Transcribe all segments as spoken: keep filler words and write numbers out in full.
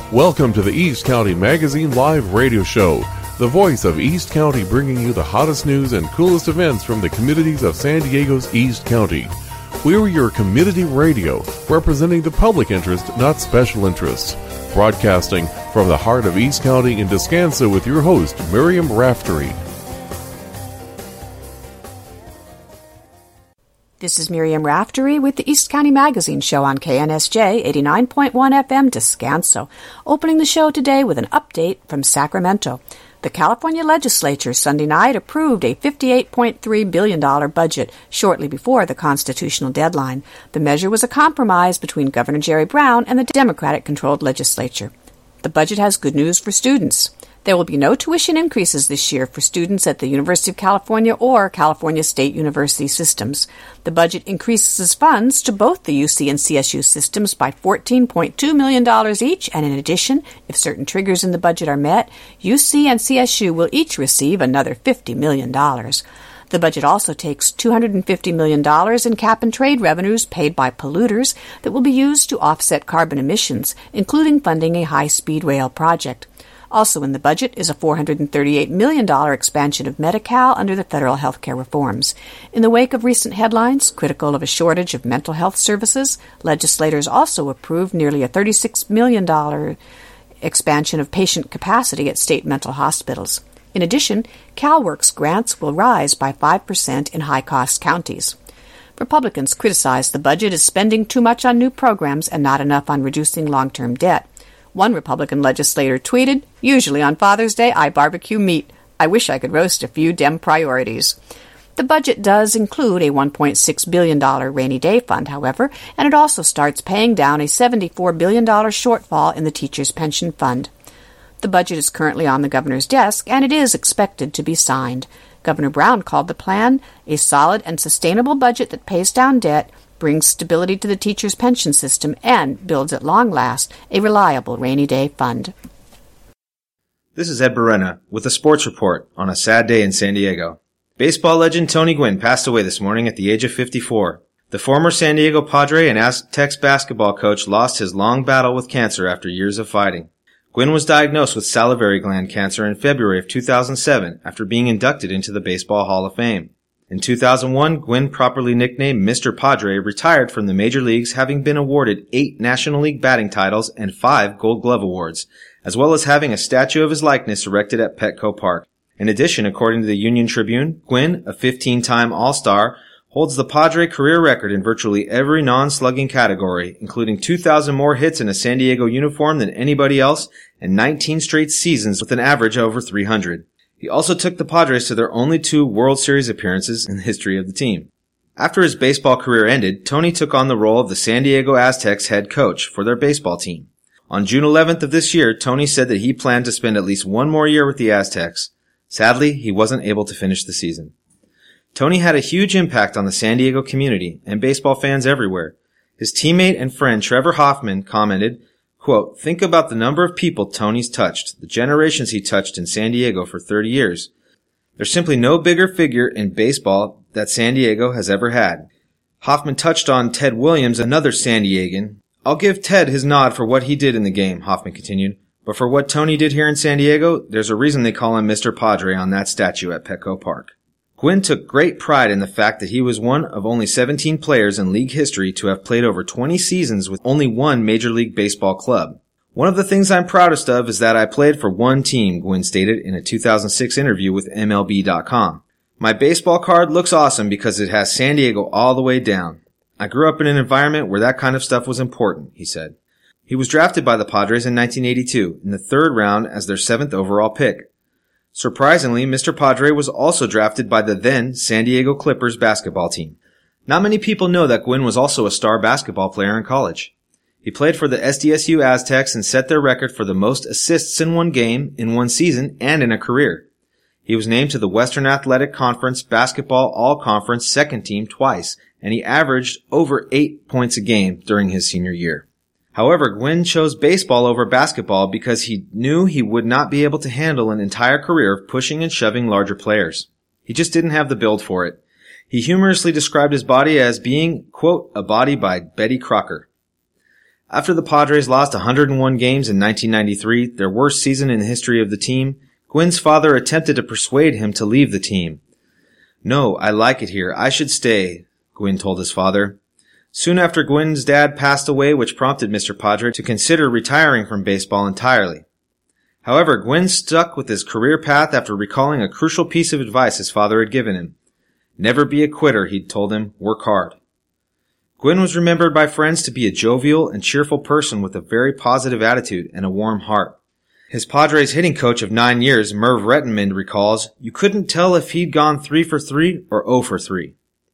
Welcome to the East County Magazine Live Radio Show, the voice of East County, bringing you the hottest news and coolest events from the communities of San Diego's East County. We're your community radio, representing the public interest, not special interests. Broadcasting from the heart of East County in Descanso with your host, Miriam Raftery. This is Miriam Raftery with the East County Magazine Show on K N S J eighty-nine point one F M Descanso, opening the show today with an update from Sacramento. The California legislature Sunday night approved a fifty-eight point three billion dollars budget shortly before the constitutional deadline. The measure was a compromise between Governor Jerry Brown and the Democratic-controlled legislature. The budget has good news for students. There will be no tuition increases this year for students at the University of California or California State University systems. The budget increases funds to both the U C and C S U systems by fourteen point two million dollars each, and in addition, if certain triggers in the budget are met, U C and C S U will each receive another fifty million dollars. The budget also takes two hundred fifty million dollars in cap-and-trade revenues paid by polluters that will be used to offset carbon emissions, including funding a high-speed rail project. Also in the budget is a four hundred thirty-eight million dollars expansion of Medi-Cal under the federal health care reforms. In the wake of recent headlines critical of a shortage of mental health services, legislators also approved nearly a thirty-six million dollars expansion of patient capacity at state mental hospitals. In addition, CalWORKS grants will rise by five percent in high-cost counties. Republicans criticized the budget as spending too much on new programs and not enough on reducing long-term debt. One Republican legislator tweeted, "Usually on Father's Day, I barbecue meat. I wish I could roast a few Dem priorities." The budget does include a one point six billion dollars rainy day fund, however, and it also starts paying down a seventy-four billion dollars shortfall in the teachers' pension fund. The budget is currently on the governor's desk, and it is expected to be signed. Governor Brown called the plan a solid and sustainable budget that pays down debt, brings stability to the teachers' pension system, and builds at long last a reliable rainy day fund. This is Ed Barrena with a sports report on a sad day in San Diego. Baseball legend Tony Gwynn passed away this morning at the age of fifty-four. The former San Diego Padre and Aztecs basketball coach lost his long battle with cancer after years of fighting. Gwynn was diagnosed with salivary gland cancer in February of two thousand seven after being inducted into the Baseball Hall of Fame. In two thousand one, Gwynn, properly nicknamed Mister Padre, retired from the major leagues, having been awarded eight National League batting titles and five Gold Glove awards, as well as having a statue of his likeness erected at Petco Park. In addition, according to the Union Tribune, Gwynn, a fifteen-time All-Star, holds the Padre career record in virtually every non-slugging category, including two thousand more hits in a San Diego uniform than anybody else and nineteen straight seasons with an average over three hundred. He also took the Padres to their only two World Series appearances in the history of the team. After his baseball career ended, Tony took on the role of the San Diego Aztecs head coach for their baseball team. On June eleventh of this year, Tony said that he planned to spend at least one more year with the Aztecs. Sadly, he wasn't able to finish the season. Tony had a huge impact on the San Diego community and baseball fans everywhere. His teammate and friend Trevor Hoffman commented, quote, "Think about the number of people Tony's touched, the generations he touched in San Diego for thirty years. There's simply no bigger figure in baseball that San Diego has ever had." Hoffman touched on Ted Williams, another San Diegan. "I'll give Ted his nod for what he did in the game," Hoffman continued. "But for what Tony did here in San Diego, there's a reason they call him Mister Padre on that statue at Petco Park." Gwynn took great pride in the fact that he was one of only seventeen players in league history to have played over twenty seasons with only one Major League Baseball club. "One of the things I'm proudest of is that I played for one team," Gwynn stated in a two thousand six interview with M L B dot com. "My baseball card looks awesome because it has San Diego all the way down. I grew up in an environment where that kind of stuff was important," he said. He was drafted by the Padres in nineteen eighty-two in the third round as their seventh overall pick. Surprisingly, Mister Padre was also drafted by the then San Diego Clippers basketball team. Not many people know that Gwynn was also a star basketball player in college. He played for the S D S U Aztecs and set their record for the most assists in one game, in one season, and in a career. He was named to the Western Athletic Conference Basketball All-Conference second team twice, and he averaged over eight points a game during his senior year. However, Gwynn chose baseball over basketball because he knew he would not be able to handle an entire career of pushing and shoving larger players. He just didn't have the build for it. He humorously described his body as being, quote, "a body by Betty Crocker." After the Padres lost one hundred one games in nineteen ninety-three, their worst season in the history of the team, Gwyn's father attempted to persuade him to leave the team. "No, I like it here. I should stay," Gwyn told his father. Soon after, Gwyn's dad passed away, which prompted Mister Padre to consider retiring from baseball entirely. However, Gwyn stuck with his career path after recalling a crucial piece of advice his father had given him. Never be a quitter, he'd told him. Work hard. Gwyn was remembered by friends to be a jovial and cheerful person with a very positive attitude and a warm heart. His Padres hitting coach of nine years, Merv Rettenmund, recalls, "You couldn't tell if he'd gone three for three or oh for three.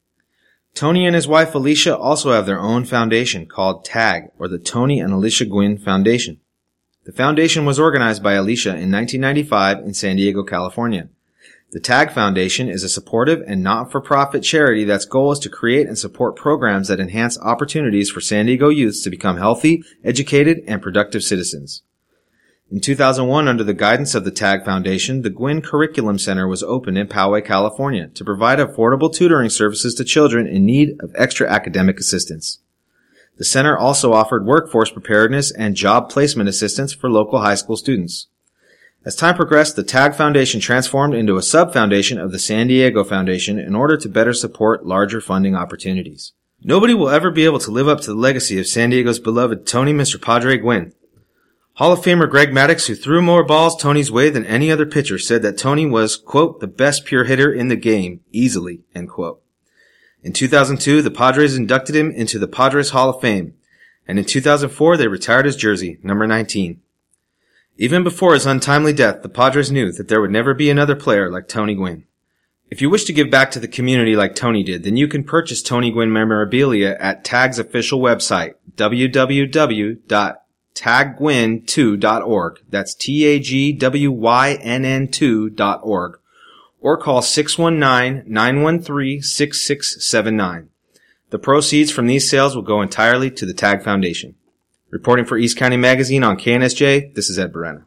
Tony and his wife Alicia also have their own foundation called TAG, or the Tony and Alicia Gwyn Foundation. The foundation was organized by Alicia in nineteen ninety-five in San Diego, California. The TAG Foundation is a supportive and not-for-profit charity that's goal is to create and support programs that enhance opportunities for San Diego youths to become healthy, educated, and productive citizens. In two thousand one, under the guidance of the TAG Foundation, the Gwyn Curriculum Center was opened in Poway, California, to provide affordable tutoring services to children in need of extra academic assistance. The center also offered workforce preparedness and job placement assistance for local high school students. As time progressed, the TAG Foundation transformed into a sub-foundation of the San Diego Foundation in order to better support larger funding opportunities. Nobody will ever be able to live up to the legacy of San Diego's beloved Tony Mister Padre Gwyn. Hall of Famer Greg Maddux, who threw more balls Tony's way than any other pitcher, said that Tony was, quote, the best pure hitter in the game, easily, end quote. In two thousand two, the Padres inducted him into the Padres Hall of Fame, and in two thousand four, they retired his jersey, number nineteen. Even before his untimely death, the Padres knew that there would never be another player like Tony Gwyn. If you wish to give back to the community like Tony did, then you can purchase Tony Gwyn memorabilia at TAG's official website, w w w dot tag gwyn two dot org. That's T A G W Y N N two dot org. Or call six one nine, nine one three, six six seven nine. The proceeds from these sales will go entirely to the TAG Foundation. Reporting for East County Magazine on K N S J, this is Ed Berena.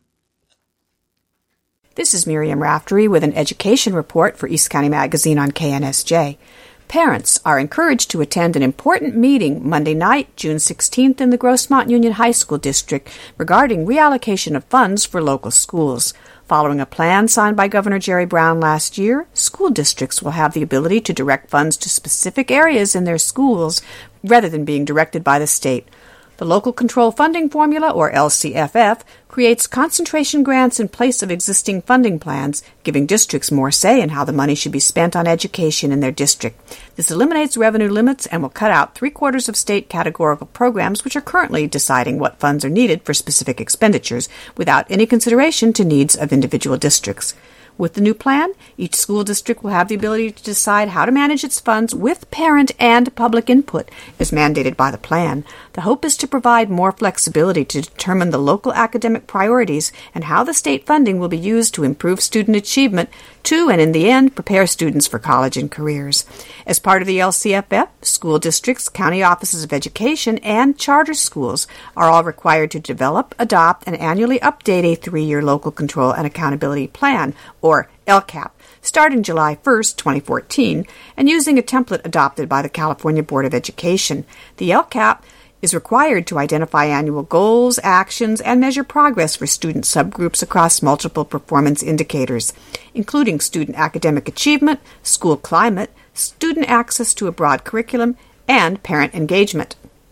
This is Miriam Raftery with an education report for East County Magazine on K N S J. Parents are encouraged to attend an important meeting Monday night, June sixteenth, in the Grossmont Union High School District regarding reallocation of funds for local schools. Following a plan signed by Governor Jerry Brown last year, school districts will have the ability to direct funds to specific areas in their schools rather than being directed by the state. The Local Control Funding Formula, or L C F F, creates concentration grants in place of existing funding plans, giving districts more say in how the money should be spent on education in their district. This eliminates revenue limits and will cut out three-quarters of state categorical programs which are currently deciding what funds are needed for specific expenditures without any consideration to needs of individual districts. With the new plan, each school district will have the ability to decide how to manage its funds with parent and public input, as mandated by the plan. The hope is to provide more flexibility to determine the local academic priorities and how the state funding will be used to improve student achievement to, and in the end, prepare students for college and careers. As part of the L C F F, school districts, county offices of education, and charter schools are all required to develop, adopt, and annually update a three-year local control and accountability plan, or L C A P, starting July first, twenty fourteen, and using a template adopted by the California Board of Education. The L C A P is required to identify annual goals, actions, and measure progress for student subgroups across multiple performance indicators, including student academic achievement, school climate, student access to a broad curriculum, and parent engagement.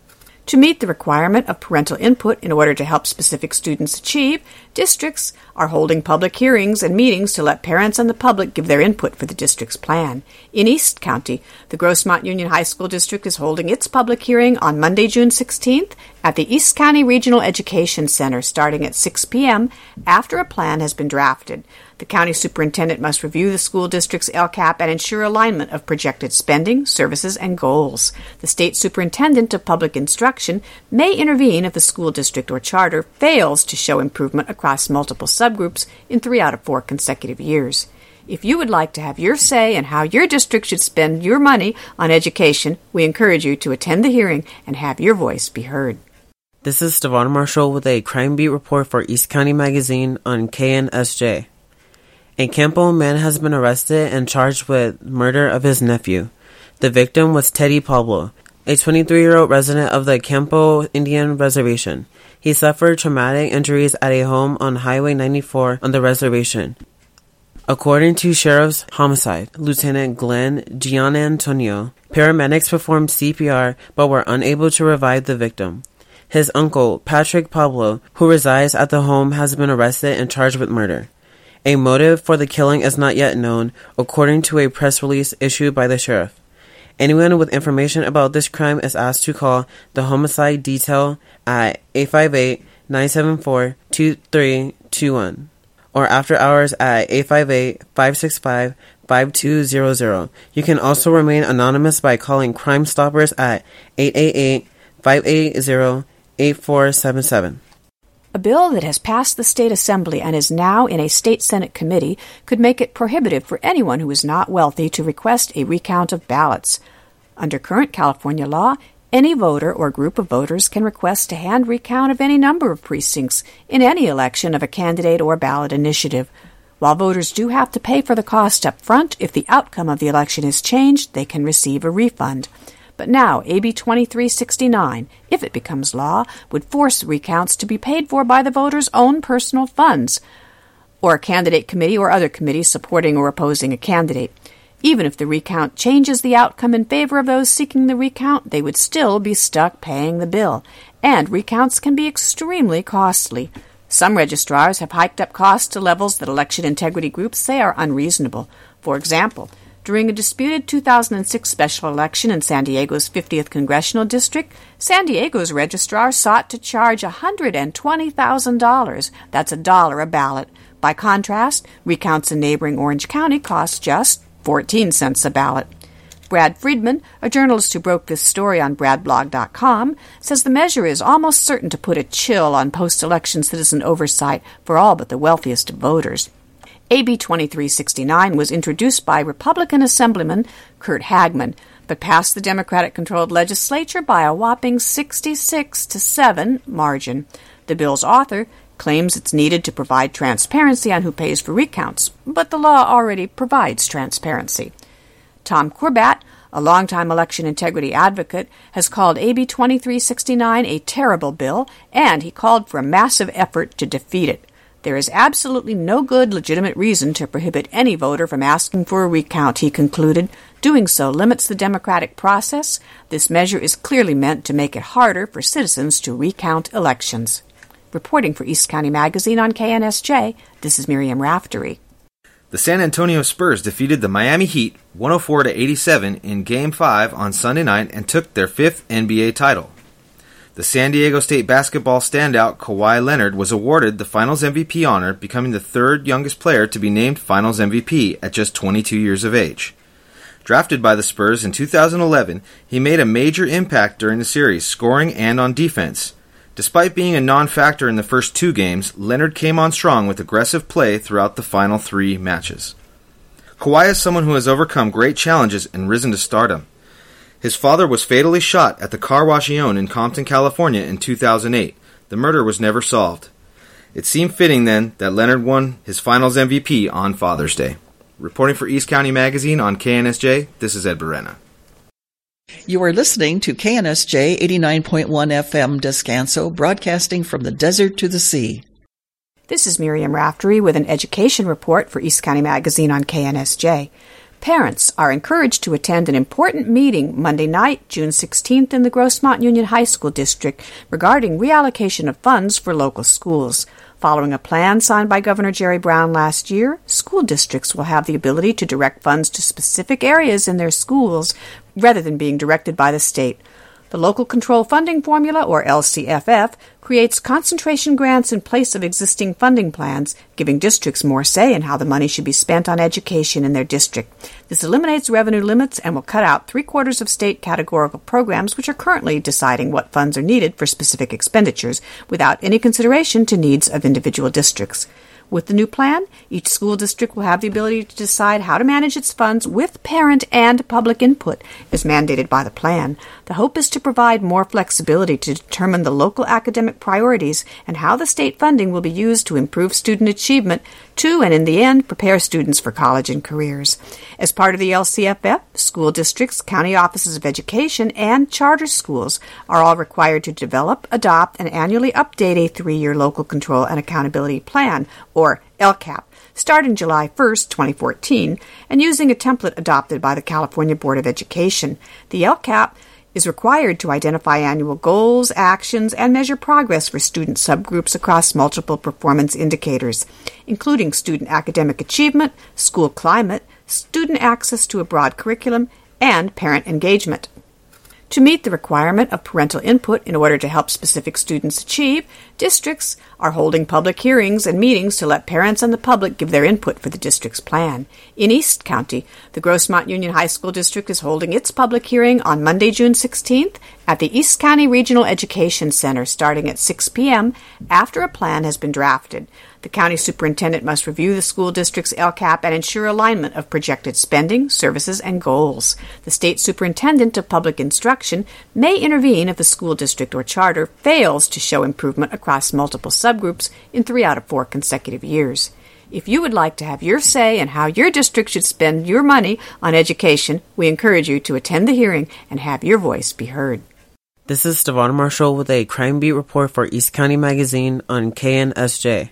To meet the requirement of parental input in order to help specific students achieve, districts are holding public hearings and meetings to let parents and the public give their input for the district's plan. In East County, the Grossmont Union High School District is holding its public hearing on Monday, June sixteenth at the East County Regional Education Center starting at six p.m. after a plan has been drafted. The county superintendent must review the school district's L C A P and ensure alignment of projected spending, services, and goals. The state superintendent of public instruction may intervene if the school district or charter fails to show improvement across multiple subgroups in three out of four consecutive years. If you would like to have your say in how your district should spend your money on education, we encourage you to attend the hearing and have your voice be heard. This is Stevan Marshall with a Crime Beat report for East County Magazine on K N S J. In Campo, a man has been arrested and charged with murder of his nephew. The victim was Teddy Pablo. a twenty-three-year-old resident of the Campo Indian Reservation. He suffered traumatic injuries at a home on Highway ninety-four on the reservation. According to Sheriff's Homicide, Lieutenant Glenn Gianantonio, paramedics performed C P R but were unable to revive the victim. His uncle, Patrick Pablo, who resides at the home, has been arrested and charged with murder. A motive for the killing is not yet known, according to a press release issued by the sheriff. Anyone with information about this crime is asked to call the homicide detail at eight five eight, nine seven four, two three two one or after hours at eight five eight, five six five, five two zero zero. You can also remain anonymous by calling Crime Stoppers at eight eight eight, five eight zero, eight four seven seven. A bill that has passed the state assembly and is now in a state senate committee could make it prohibitive for anyone who is not wealthy to request a recount of ballots. Under current California law, any voter or group of voters can request a hand recount of any number of precincts in any election of a candidate or ballot initiative. While voters do have to pay for the cost up front, if the outcome of the election is changed, they can receive a refund. But now, A B twenty-three sixty-nine, if it becomes law, would force recounts to be paid for by the voter's own personal funds, or a candidate committee or other committee supporting or opposing a candidate. Even if the recount changes the outcome in favor of those seeking the recount, they would still be stuck paying the bill. And recounts can be extremely costly. Some registrars have hiked up costs to levels that election integrity groups say are unreasonable. For example, during a disputed two thousand six special election in San Diego's fiftieth Congressional District, San Diego's registrar sought to charge one hundred twenty thousand dollars. That's a dollar a ballot. By contrast, recounts in neighboring Orange County cost just fourteen cents a ballot. Brad Friedman, a journalist who broke this story on brad blog dot com, says the measure is almost certain to put a chill on post-election citizen oversight for all but the wealthiest of voters. A B twenty-three sixty-nine was introduced by Republican Assemblyman Kurt Hagman, but passed the Democratic-controlled legislature by a whopping sixty-six to seven margin. The bill's author claims it's needed to provide transparency on who pays for recounts, but the law already provides transparency. Tom Corbett, a longtime election integrity advocate, has called A B twenty-three sixty-nine a terrible bill, and he called for a massive effort to defeat it. There is absolutely no good legitimate reason to prohibit any voter from asking for a recount, he concluded. Doing so limits the democratic process. This measure is clearly meant to make it harder for citizens to recount elections. Reporting for East County Magazine on K N S J, this is Miriam Raftery. The San Antonio Spurs defeated the Miami Heat one oh four to eighty-seven in Game five on Sunday night and took their fifth N B A title. The San Diego State basketball standout Kawhi Leonard was awarded the Finals M V P honor, becoming the third youngest player to be named Finals M V P at just twenty-two years of age. Drafted by the Spurs in two thousand eleven, he made a major impact during the series, scoring and on defense. Despite being a non-factor in the first two games, Leonard came on strong with aggressive play throughout the final three matches. Kawhi is someone who has overcome great challenges and risen to stardom. His father was fatally shot at the car wash he owned in Compton, California in two thousand eight. The murder was never solved. It seemed fitting then that Leonard won his Finals M V P on Father's Day. Reporting for East County Magazine on K N S J, this is Ed Barrena. You are listening to K N S J eighty-nine point one F M Descanso, broadcasting from the desert to the sea. This is Miriam Raftery with an education report for East County Magazine on K N S J. Parents are encouraged to attend an important meeting Monday night, June sixteenth, in the Grossmont Union High School District regarding reallocation of funds for local schools. Following a plan signed by Governor Jerry Brown last year, school districts will have the ability to direct funds to specific areas in their schools rather than being directed by the state. The Local Control Funding Formula, or L C F F, creates concentration grants in place of existing funding plans, giving districts more say in how the money should be spent on education in their district. This eliminates revenue limits and will cut out three-quarters of state categorical programs which are currently deciding what funds are needed for specific expenditures without any consideration to needs of individual districts. With the new plan, each school district will have the ability to decide how to manage its funds with parent and public input, as mandated by the plan. The hope is to provide more flexibility to determine the local academic priorities and how the state funding will be used to improve student achievement to, and in the end, prepare students for college and careers. As part of the L C F F, school districts, county offices of education, and charter schools are all required to develop, adopt, and annually update a three-year local control and accountability plan, or L C A P, starting July first, twenty fourteen, and using a template adopted by the California Board of Education. The L C A P is required to identify annual goals, actions, and measure progress for student subgroups across multiple performance indicators, including student academic achievement, school climate, student access to a broad curriculum, and parent engagement. To meet the requirement of parental input in order to help specific students achieve, districts are holding public hearings and meetings to let parents and the public give their input for the district's plan. In East County, the Grossmont Union High School District is holding its public hearing on Monday, June sixteenth at the East County Regional Education Center starting at six p.m. after a plan has been drafted. The county superintendent must review the school district's L C A P and ensure alignment of projected spending, services, and goals. The state superintendent of public instruction may intervene if the school district or charter fails to show improvement across multiple subgroups in three out of four consecutive years. If you would like to have your say in how your district should spend your money on education, we encourage you to attend the hearing and have your voice be heard. This is Stevan Marshall with a Crime Beat report for East County Magazine on K N S J.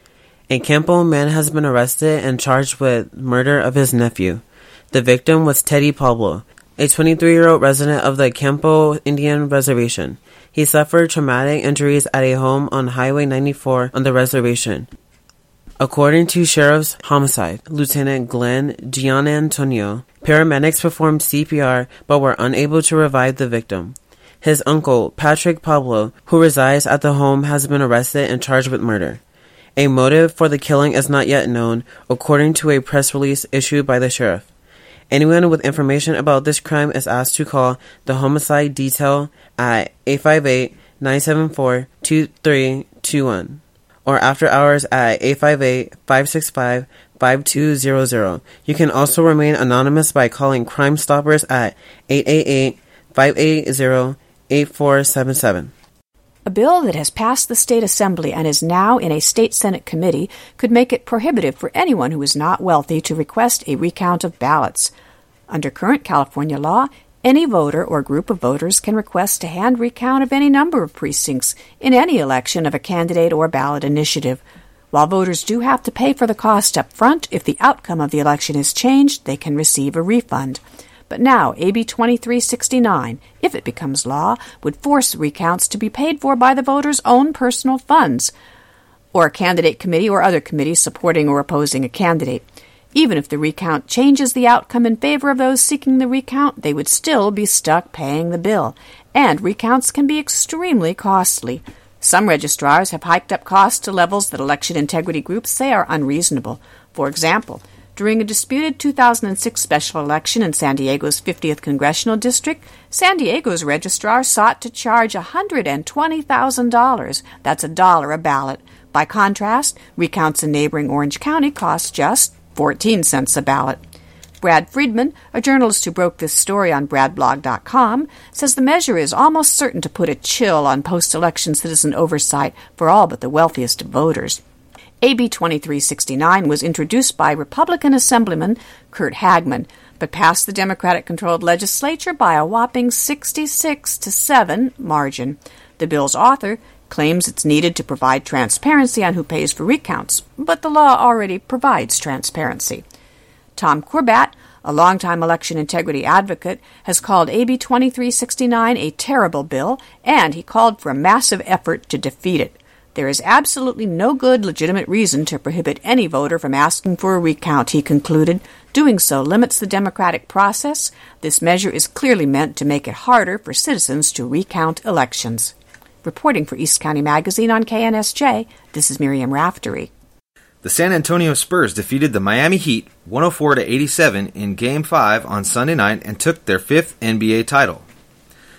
A Campo man has been arrested and charged with murder of his nephew. The victim was Teddy Pablo, a twenty-three-year-old resident of the Campo Indian Reservation. He suffered traumatic injuries at a home on Highway ninety-four on the reservation. According to Sheriff's Homicide, Lieutenant Glenn Gianantonio, paramedics performed C P R but were unable to revive the victim. His uncle, Patrick Pablo, who resides at the home, has been arrested and charged with murder. A motive for the killing is not yet known, according to a press release issued by the sheriff. Anyone with information about this crime is asked to call the homicide detail at eight five eight, nine seven four, two three two one or after hours at eight five eight, five six five, five two zero zero. You can also remain anonymous by calling Crime Stoppers at eight eight eight, five eight zero, eight four seven seven. A bill that has passed the state assembly and is now in a state senate committee could make it prohibitive for anyone who is not wealthy to request a recount of ballots. Under current California law, any voter or group of voters can request a hand recount of any number of precincts in any election of a candidate or ballot initiative. While voters do have to pay for the cost up front, if the outcome of the election is changed, they can receive a refund. But now, A B twenty-three sixty-nine, if it becomes law, would force recounts to be paid for by the voter's own personal funds, or a candidate committee or other committee supporting or opposing a candidate. Even if the recount changes the outcome in favor of those seeking the recount, they would still be stuck paying the bill. And recounts can be extremely costly. Some registrars have hiked up costs to levels that election integrity groups say are unreasonable. For example, during a disputed two thousand six special election in San Diego's fiftieth Congressional District, San Diego's registrar sought to charge one hundred twenty thousand dollars. That's a dollar a ballot. By contrast, recounts in neighboring Orange County cost just fourteen cents a ballot. Brad Friedman, a journalist who broke this story on brad blog dot com, says the measure is almost certain to put a chill on post-election citizen oversight for all but the wealthiest of voters. A B twenty-three sixty-nine was introduced by Republican Assemblyman Kurt Hagman, but passed the Democratic-controlled legislature by a whopping sixty-six to seven margin. The bill's author claims it's needed to provide transparency on who pays for recounts, but the law already provides transparency. Tom Corbett, a longtime election integrity advocate, has called A B twenty-three sixty-nine a terrible bill, and he called for a massive effort to defeat it. There is absolutely no good legitimate reason to prohibit any voter from asking for a recount, he concluded. Doing so limits the democratic process. This measure is clearly meant to make it harder for citizens to recount elections. Reporting for East County Magazine on K N S J, this is Miriam Raftery. The San Antonio Spurs defeated the Miami Heat one oh four to eighty-seven in Game five on Sunday night and took their fifth N B A title.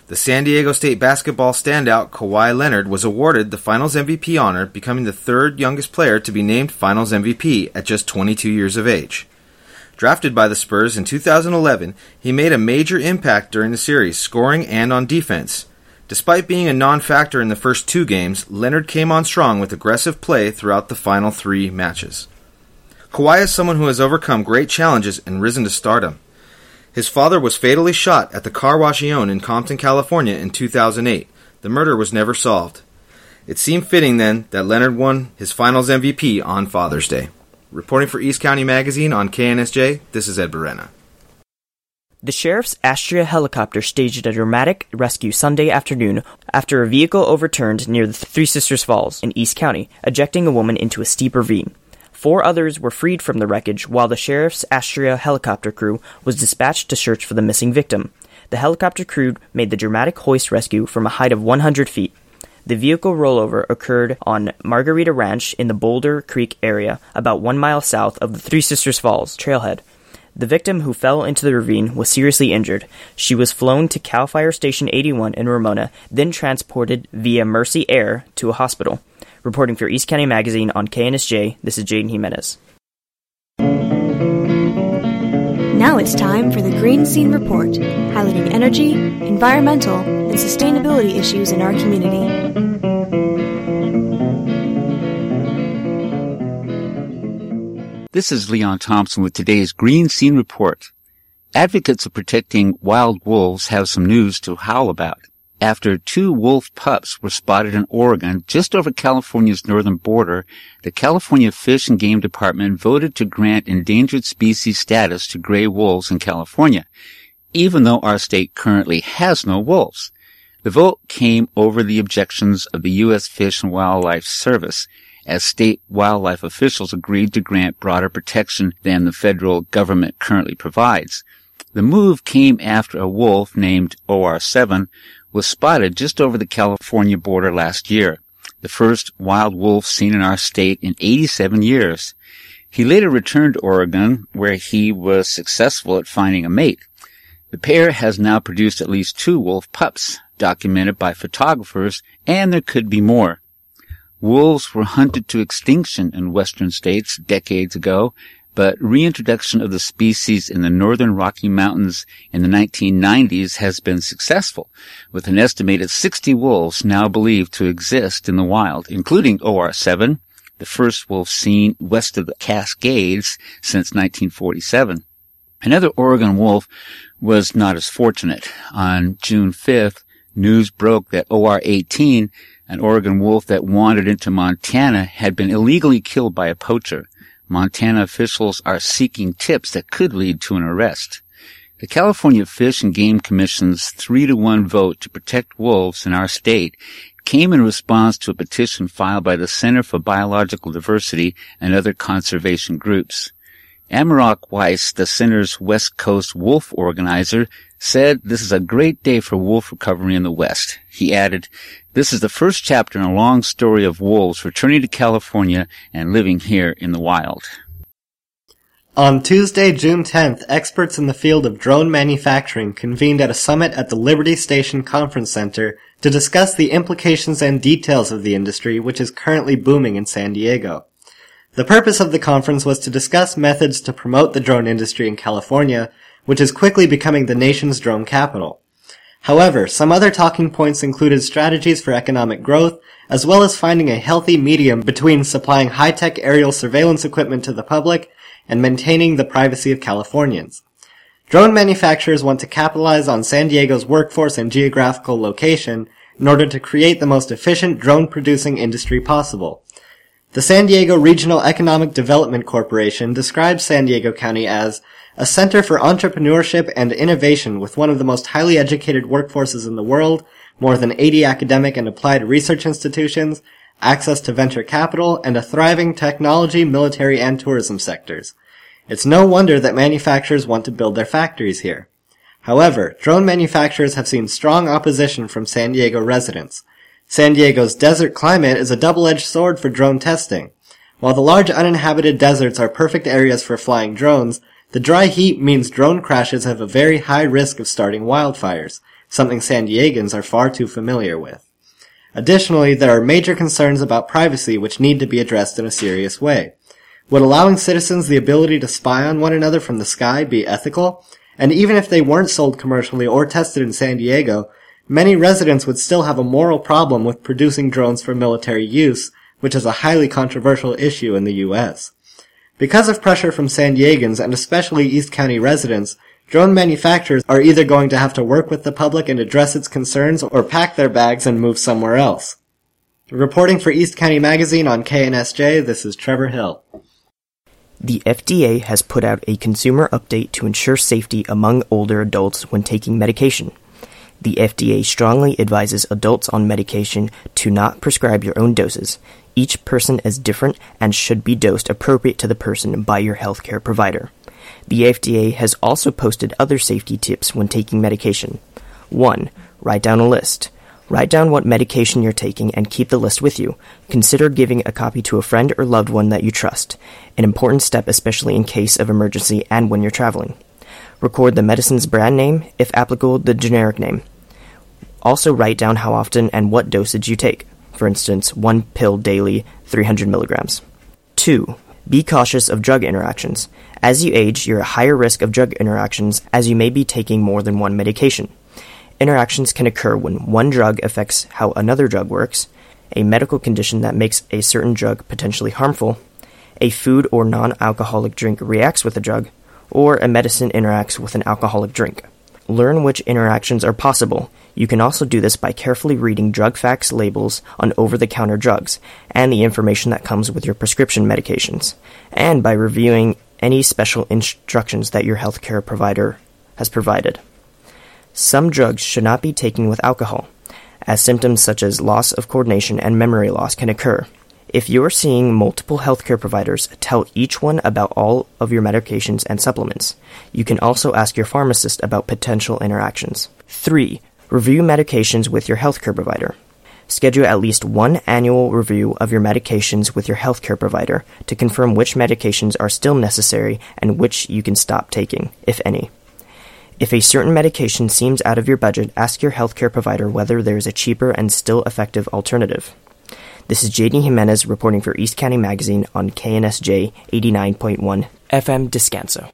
The San Diego State basketball standout Kawhi Leonard was awarded the Finals M V P honor, becoming the third youngest player to be named Finals M V P at just twenty-two years of age. Drafted by the Spurs in two thousand eleven, he made a major impact during the series, scoring and on defense. Despite being a non-factor in the first two games, Leonard came on strong with aggressive play throughout the final three matches. Kawhi is someone who has overcome great challenges and risen to stardom. His father was fatally shot at the car wash he owned in Compton, California in two thousand eight. The murder was never solved. It seemed fitting then that Leonard won his Finals M V P on Father's Day. Reporting for East County Magazine on K N S J, this is Ed Barrena. The sheriff's Astrea helicopter staged a dramatic rescue Sunday afternoon after a vehicle overturned near the Three Sisters Falls in East County, ejecting a woman into a steep ravine. Four others were freed from the wreckage while the sheriff's Astrea helicopter crew was dispatched to search for the missing victim. The helicopter crew made the dramatic hoist rescue from a height of one hundred feet. The vehicle rollover occurred on Margarita Ranch in the Boulder Creek area, about one mile south of the Three Sisters Falls trailhead. The victim, who fell into the ravine, was seriously injured. She was flown to Cal Fire Station eighty-one in Ramona, then transported via Mercy Air to a hospital. Reporting for East County Magazine on K N S J, this is Jaden Jimenez. Now it's time for the Green Scene Report, highlighting energy, environmental, and sustainability issues in our community. This is Leon Thompson with today's Green Scene Report. Advocates of protecting wild wolves have some news to howl about. After two wolf pups were spotted in Oregon, just over California's northern border, the California Fish and Game Department voted to grant endangered species status to gray wolves in California, even though our state currently has no wolves. The vote came over the objections of the U S Fish and Wildlife Service, as state wildlife officials agreed to grant broader protection than the federal government currently provides. The move came after a wolf named O R seven was spotted just over the California border last year, the first wild wolf seen in our state in eighty-seven years. He later returned to Oregon, where he was successful at finding a mate. The pair has now produced at least two wolf pups, documented by photographers, and there could be more. Wolves were hunted to extinction in western states decades ago, but reintroduction of the species in the northern Rocky Mountains in the nineteen nineties has been successful, with an estimated sixty wolves now believed to exist in the wild, including O R seven, the first wolf seen west of the Cascades since nineteen forty-seven. Another Oregon wolf was not as fortunate. On June fifth, news broke that O R eighteen, an Oregon wolf that wandered into Montana, had been illegally killed by a poacher. Montana officials are seeking tips that could lead to an arrest. The California Fish and Game Commission's three to one vote to protect wolves in our state came in response to a petition filed by the Center for Biological Diversity and other conservation groups. Amarok Weiss, the center's West Coast wolf organizer, said this is a great day for wolf recovery in the West. He added, "This is the first chapter in a long story of wolves returning to California and living here in the wild." On Tuesday, June tenth, experts in the field of drone manufacturing convened at a summit at the Liberty Station Conference Center to discuss the implications and details of the industry, which is currently booming in San Diego. The purpose of the conference was to discuss methods to promote the drone industry in California, which is quickly becoming the nation's drone capital. However, some other talking points included strategies for economic growth, as well as finding a healthy medium between supplying high-tech aerial surveillance equipment to the public and maintaining the privacy of Californians. Drone manufacturers want to capitalize on San Diego's workforce and geographical location in order to create the most efficient drone-producing industry possible. The San Diego Regional Economic Development Corporation describes San Diego County as a center for entrepreneurship and innovation with one of the most highly educated workforces in the world, more than eighty academic and applied research institutions, access to venture capital, and a thriving technology, military, and tourism sectors. It's no wonder that manufacturers want to build their factories here. However, drone manufacturers have seen strong opposition from San Diego residents. San Diego's desert climate is a double-edged sword for drone testing. While the large uninhabited deserts are perfect areas for flying drones, the dry heat means drone crashes have a very high risk of starting wildfires, something San Diegans are far too familiar with. Additionally, there are major concerns about privacy which need to be addressed in a serious way. Would allowing citizens the ability to spy on one another from the sky be ethical? And even if they weren't sold commercially or tested in San Diego, many residents would still have a moral problem with producing drones for military use, which is a highly controversial issue in the U S. Because of pressure from San Diegans and especially East County residents, drone manufacturers are either going to have to work with the public and address its concerns or pack their bags and move somewhere else. Reporting for East County Magazine on K N S J, this is Trevor Hill. The F D A has put out a consumer update to ensure safety among older adults when taking medication. The F D A strongly advises adults on medication to not prescribe your own doses. Each person is different and should be dosed appropriate to the person by your healthcare provider. The F D A has also posted other safety tips when taking medication. one. Write down a list. Write down what medication you're taking and keep the list with you. Consider giving a copy to a friend or loved one that you trust, an important step especially in case of emergency and when you're traveling. Record the medicine's brand name, if applicable, the generic name. Also write down how often and what dosage you take. For instance, one pill daily, three hundred milligrams. two. Be cautious of drug interactions. As you age, you're at higher risk of drug interactions as you may be taking more than one medication. Interactions can occur when one drug affects how another drug works, a medical condition that makes a certain drug potentially harmful, a food or non-alcoholic drink reacts with a drug, or a medicine interacts with an alcoholic drink. Learn which interactions are possible. You can also do this by carefully reading drug facts labels on over-the-counter drugs and the information that comes with your prescription medications, and by reviewing any special instructions that your healthcare provider has provided. Some drugs should not be taken with alcohol, as symptoms such as loss of coordination and memory loss can occur. If you are seeing multiple healthcare providers, tell each one about all of your medications and supplements. You can also ask your pharmacist about potential interactions. three. Review medications with your healthcare provider. Schedule at least one annual review of your medications with your healthcare provider to confirm which medications are still necessary and which you can stop taking, if any. If a certain medication seems out of your budget, ask your healthcare provider whether there is a cheaper and still effective alternative. This is J D Jimenez reporting for East County Magazine on K N S J eighty-nine point one F M Descanso.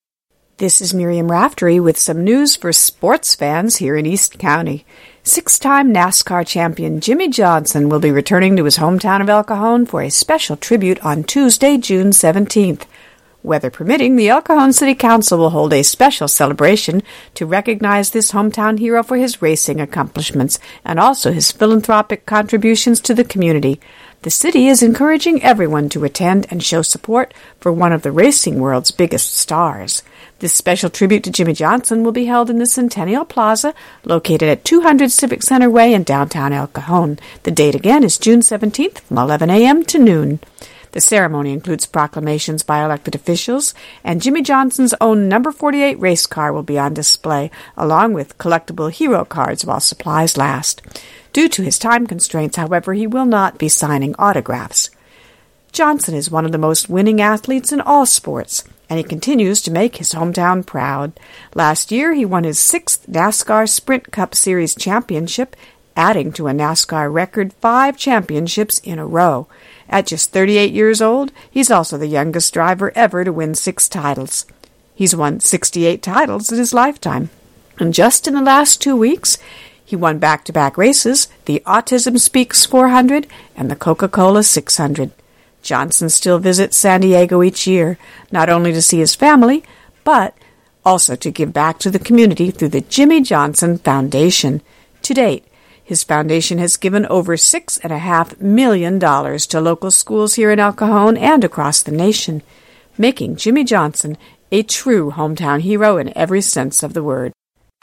This is Miriam Raftery with some news for sports fans here in East County. Six-time NASCAR champion Jimmie Johnson will be returning to his hometown of El Cajon for a special tribute on Tuesday, June seventeenth. Weather permitting, the El Cajon City Council will hold a special celebration to recognize this hometown hero for his racing accomplishments and also his philanthropic contributions to the community. The city is encouraging everyone to attend and show support for one of the racing world's biggest stars. This special tribute to Jimmie Johnson will be held in the Centennial Plaza, located at two hundred Civic Center Way in downtown El Cajon. The date again is June seventeenth from eleven a.m. to noon. The ceremony includes proclamations by elected officials, and Jimmie Johnson's own number forty-eight race car will be on display, along with collectible hero cards while supplies last. Due to his time constraints, however, he will not be signing autographs. Johnson is one of the most winning athletes in all sports, and he continues to make his hometown proud. Last year, he won his sixth NASCAR Sprint Cup Series championship, adding to a NASCAR record five championships in a row. At just thirty-eight years old, he's also the youngest driver ever to win six titles. He's won sixty-eight titles in his lifetime. And just in the last two weeks, he won back-to-back races, the Autism Speaks four hundred and the Coca-Cola six hundred. Johnson still visits San Diego each year, not only to see his family, but also to give back to the community through the Jimmie Johnson Foundation. To date, his foundation has given over six and a half million dollars to local schools here in El Cajon and across the nation, making Jimmie Johnson a true hometown hero in every sense of the word.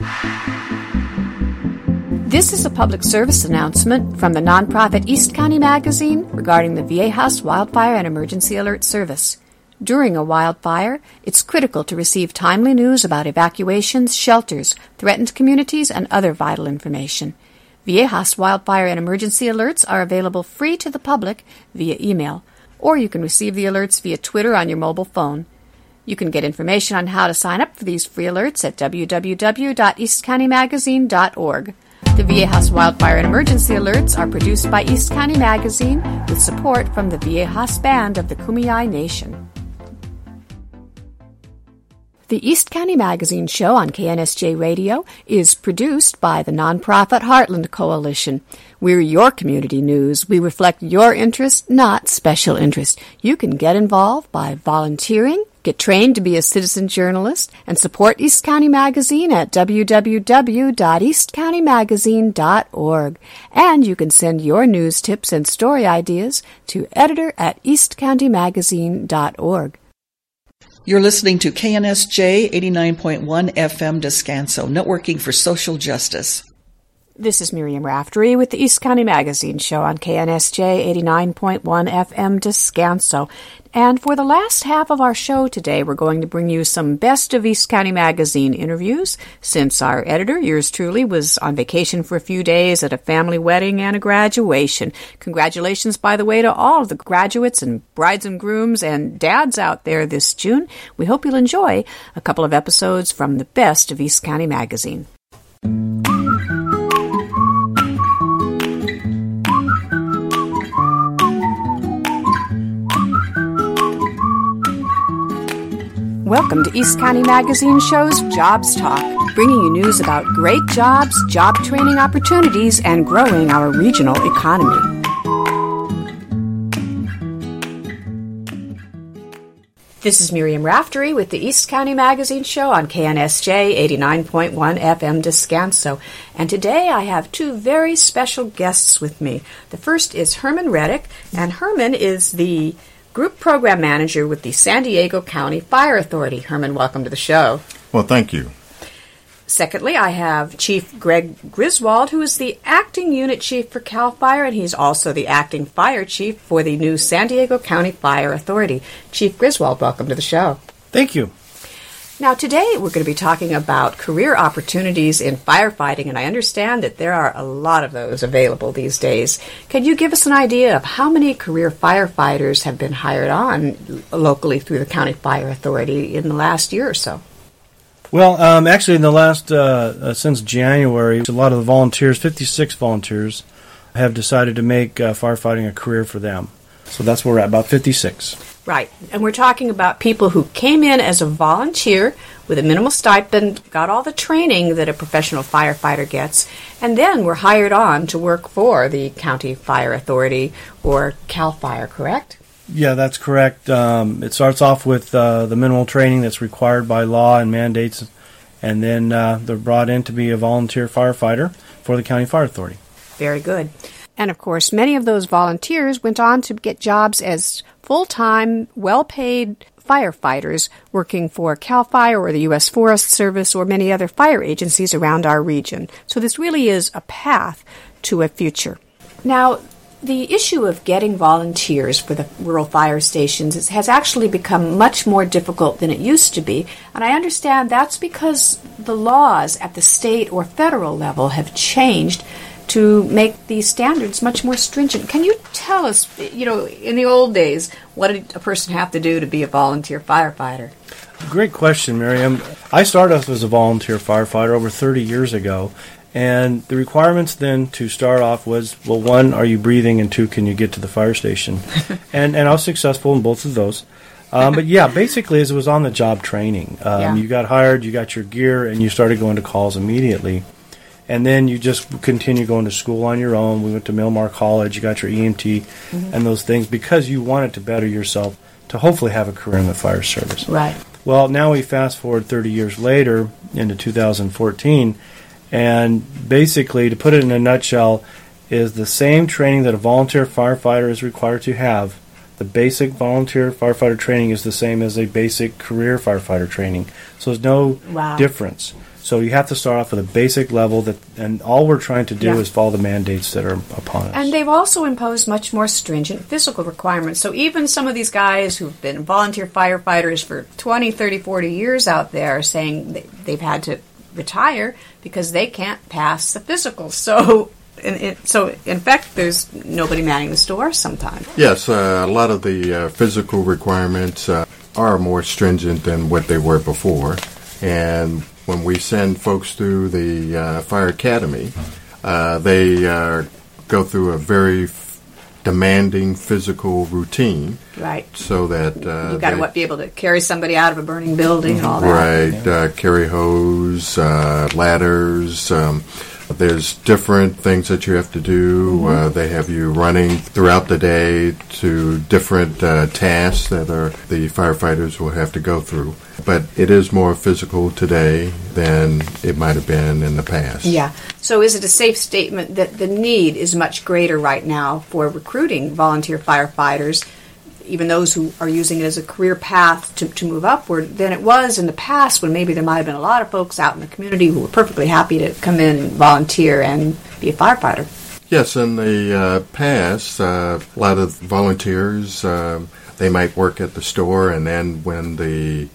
This is a public service announcement from the nonprofit East County Magazine regarding the Viejas Wildfire and Emergency Alert Service. During a wildfire, it's critical to receive timely news about evacuations, shelters, threatened communities, and other vital information. Viejas Wildfire and Emergency Alerts are available free to the public via email, or you can receive the alerts via Twitter on your mobile phone. You can get information on how to sign up for these free alerts at w w w dot east county magazine dot org. The Viejas Wildfire and Emergency Alerts are produced by East County Magazine with support from the Viejas Band of the Kumeyaay Nation. The East County Magazine Show on K N S J Radio is produced by the nonprofit Heartland Coalition. We're your community news. We reflect your interest, not special interest. You can get involved by volunteering, get trained to be a citizen journalist, and support East County Magazine at w w w dot east county magazine dot org. And you can send your news tips and story ideas to editor at east county magazine dot org. You're listening to K N S J eighty-nine point one F M Descanso, networking for social justice. This is Miriam Raftery with the East County Magazine Show on K N S J eighty-nine point one F M Descanso. And for the last half of our show today, we're going to bring you some Best of East County Magazine interviews, since our editor, yours truly, was on vacation for a few days at a family wedding and a graduation. Congratulations, by the way, to all of the graduates and brides and grooms and dads out there this June. We hope you'll enjoy a couple of episodes from the Best of East County Magazine. Welcome to East County Magazine Show's Jobs Talk, bringing you news about great jobs, job training opportunities, and growing our regional economy. This is Miriam Raftery with the East County Magazine Show on K N S J eighty-nine point one F M Descanso. And today I have two very special guests with me. The first is Herman Reddick, and Herman is the Group Program Manager with the San Diego County Fire Authority. Herman, welcome to the show. Well, thank you. Secondly, I have Chief Greg Griswold, who is the Acting Unit Chief for CAL FIRE, and he's also the Acting Fire Chief for the new San Diego County Fire Authority. Chief Griswold, welcome to the show. Thank you. Now, today we're going to be talking about career opportunities in firefighting, and I understand that there are a lot of those available these days. Can you give us an idea of how many career firefighters have been hired on locally through the County Fire Authority in the last year or so? Well, um, actually, in the last, uh, uh, since January, a lot of the volunteers, fifty-six volunteers, have decided to make uh, firefighting a career for them. So that's where we're at, about fifty-six. Right. And we're talking about people who came in as a volunteer with a minimal stipend, got all the training that a professional firefighter gets, and then were hired on to work for the County Fire Authority or CAL FIRE, correct? Yeah, that's correct. Um, it starts off with uh, the minimal training that's required by law and mandates, and then uh, they're brought in to be a volunteer firefighter for the County Fire Authority. Very good. And, of course, many of those volunteers went on to get jobs as full-time, well-paid firefighters working for CAL FIRE or the U S Forest Service or many other fire agencies around our region. So this really is a path to a future. Now, the issue of getting volunteers for the rural fire stations is, has actually become much more difficult than it used to be, and I understand that's because the laws at the state or federal level have changed to make these standards much more stringent. Can you tell us, you know, in the old days, what did a person have to do to be a volunteer firefighter? Great question, Miriam. I started off as a volunteer firefighter over thirty years ago, and the requirements then to start off was, well, one, are you breathing, and two, can you get to the fire station? and and I was successful in both of those. Um, but yeah, basically, as it was on-the-job training. Um, yeah. You got hired, you got your gear, and you started going to calls immediately. And then you just continue going to school on your own. We went to Milmar College. You got your E M T mm-hmm. and those things because you wanted to better yourself to hopefully have a career in the fire service. Right. Well, now we fast forward thirty years later into two thousand fourteen, and basically, to put it in a nutshell, is the same training that a volunteer firefighter is required to have. The basic volunteer firefighter training is the same as a basic career firefighter training. So there's no wow. difference. So you have to start off with a basic level, that, and all we're trying to do yeah. is follow the mandates that are upon us. And they've also imposed much more stringent physical requirements. So even some of these guys who've been volunteer firefighters for twenty, thirty, forty years out there are saying they've had to retire because they can't pass the physical. So, in, in, so in fact, there's nobody manning the store sometimes. Yes, uh, a lot of the uh, physical requirements uh, are more stringent than what they were before. And when we send folks through the uh, Fire Academy, uh, they uh, go through a very f- demanding physical routine. Right. So that uh, you've got to be able to carry somebody out of a burning building and all that. Right. Yeah. Uh, carry hose, uh, ladders. Um, there's different things that you have to do. Mm-hmm. Uh, they have you running throughout the day to different uh, tasks that are the firefighters will have to go through. But it is more physical today than it might have been in the past. Yeah. So is it a safe statement that the need is much greater right now for recruiting volunteer firefighters, even those who are using it as a career path to, to move upward, than it was in the past when maybe there might have been a lot of folks out in the community who were perfectly happy to come in and volunteer and be a firefighter? Yes, in the uh, past, uh, a lot of volunteers, uh, they might work at the store, and then when the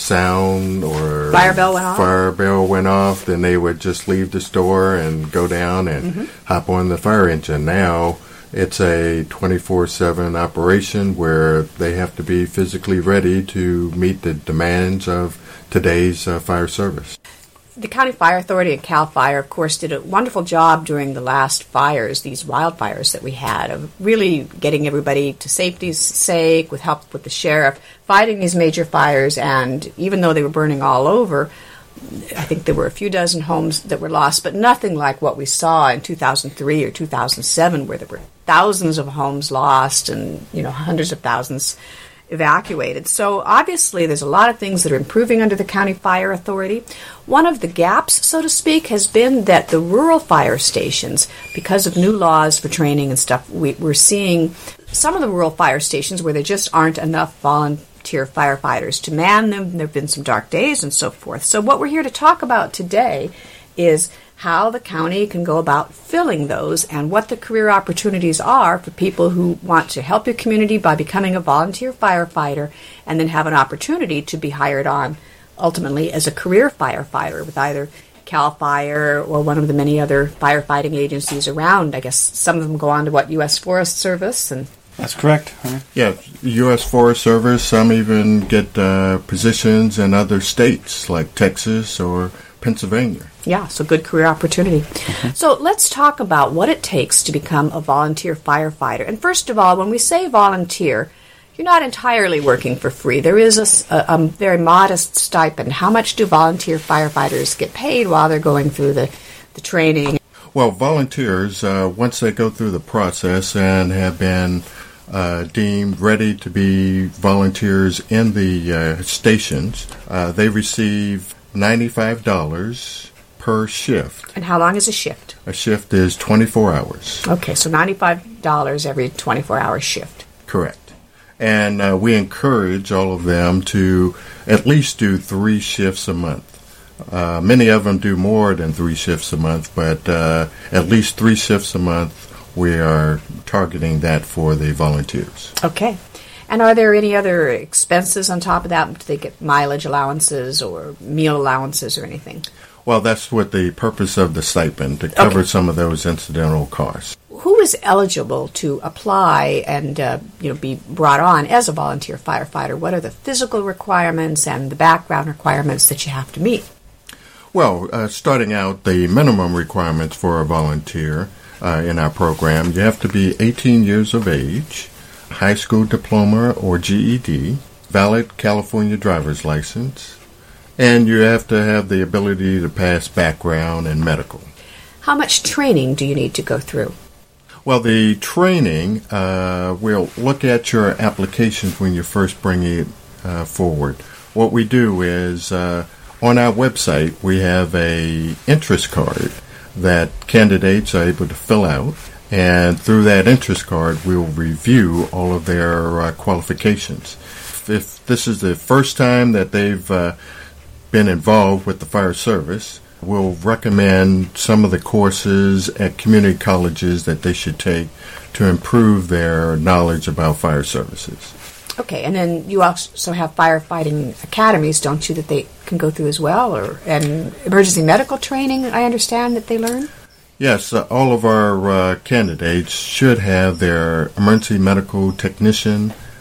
sound or fire bell went off, fire bell went off, then they would just leave the store and go down and mm-hmm. hop on the fire engine. Now it's a twenty-four seven operation where they have to be physically ready to meet the demands of today's uh, fire service. The County Fire Authority and CAL FIRE, of course, did a wonderful job during the last fires, these wildfires that we had, of really getting everybody to safety's sake, with help with the sheriff, fighting these major fires. And even though they were burning all over, I think there were a few dozen homes that were lost, but nothing like what we saw in two thousand three or two thousand seven, where there were thousands of homes lost and, you know, hundreds of thousands evacuated. So obviously there's a lot of things that are improving under the County Fire Authority. One of the gaps, so to speak, has been that the rural fire stations, because of new laws for training and stuff, we, we're seeing some of the rural fire stations where there just aren't enough volunteer firefighters to man them. There have been some dark days and so forth. So what we're here to talk about today is how the county can go about filling those and what the career opportunities are for people who want to help your community by becoming a volunteer firefighter and then have an opportunity to be hired on ultimately as a career firefighter with either CAL FIRE or one of the many other firefighting agencies around. I guess some of them go on to, what, U S Forest Service? And that's correct. Huh? Yeah, U S Forest Service. Some even get uh, positions in other states like Texas or Pennsylvania. Yeah, so good career opportunity. Mm-hmm. So let's talk about what it takes to become a volunteer firefighter. And first of all, when we say volunteer, you're not entirely working for free. There is a, a, a very modest stipend. How much do volunteer firefighters get paid while they're going through the, the training? Well, volunteers, uh, once they go through the process and have been uh, deemed ready to be volunteers in the uh, stations, uh, they receive ninety-five dollars per shift. And how long is a shift? A shift is twenty-four hours. Okay, so ninety-five dollars every twenty-four hour shift. Correct. And uh, we encourage all of them to at least do three shifts a month. Uh, many of them do more than three shifts a month, but uh, at least three shifts a month, we are targeting that for the volunteers. Okay. And are there any other expenses on top of that? Do they get mileage allowances or meal allowances or anything? Well, that's what the purpose of the stipend, to cover okay. some of those incidental costs. Who is eligible to apply and uh, you know, be brought on as a volunteer firefighter? What are the physical requirements and the background requirements that you have to meet? Well, uh, starting out, the minimum requirements for a volunteer uh, in our program, you have to be eighteen years of age, high school diploma or G E D, valid California driver's license, and you have to have the ability to pass background and medical. How much training do you need to go through? Well, the training, uh, we'll look at your applications when you first bring it uh, forward. What we do is, uh, on our website, we have a interest card that candidates are able to fill out. And through that interest card, we'll review all of their uh, qualifications. If this is the first time that they've uh, been involved with the fire service, we'll recommend some of the courses at community colleges that they should take to improve their knowledge about fire services. Okay, and then you also have firefighting academies, don't you, that they can go through as well? Or and emergency medical training, I understand, that they learn? Yes, uh, all of our uh, candidates should have their emergency medical technician